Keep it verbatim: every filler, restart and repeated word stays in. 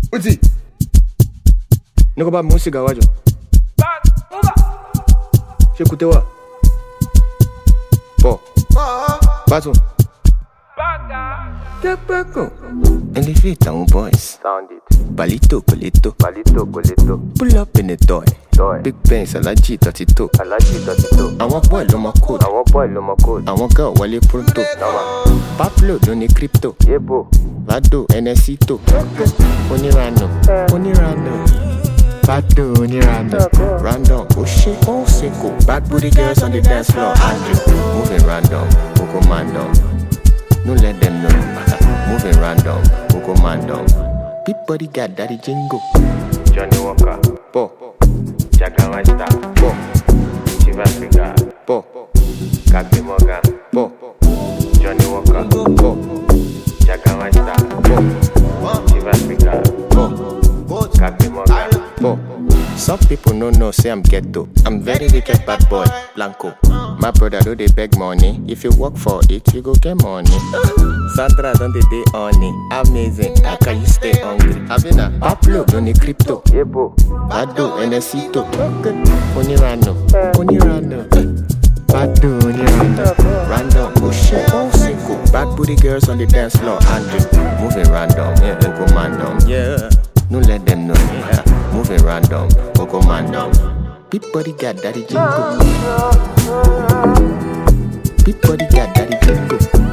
Uti. Niko ba musiga wajo. J'écoutais quoi? Bon. Baton. And if it down boys. Sound it. Balito, colito. Palito, colito. Pull up in the toy. Toy. Big Benz, alaji, thirty-two. Alaji, thirty-two. I want boy, on my code. I want boy, no more code. I want girl, wale pronto. Nama. Pablo, don't need crypto. Yebo. Vado, Enesito. Onirano, Onirano. Vado, Onirano. Random, oh shit, oh sicko. Bad booty girls on the dance floor. Andrew, moving random, Oko Mandom. No let them know. Moving random, Oko Mandom. Big body got daddy jingle. Johnny Walker. Po, Jaga Master. po, Chivas Figa. po, Kapi Morgan. po, Johnny Walker. po, Jaga Master. po, Chivas Figa. po, Kapi Morgan. po. Some people no know say I'm ghetto. I'm very wicked bad boy, Blanco. My brother do they beg money. If you work for it, you go get money. Sandra don't they day on it. Amazing. How can you stay hungry? Havina, Pablo don't need crypto. Yebo. Bado, Enesito. Onirano, Onirano. Bado, Onirano. Random, oh shit, oh sicko. Bad booty girls on the dance floor. Andrew, moving random, yeah, Oko Mandom. Yeah, no let them know. Yeah. Moving random, Oko Mandom. Big body got daddy jingle. Big body got daddy jingle.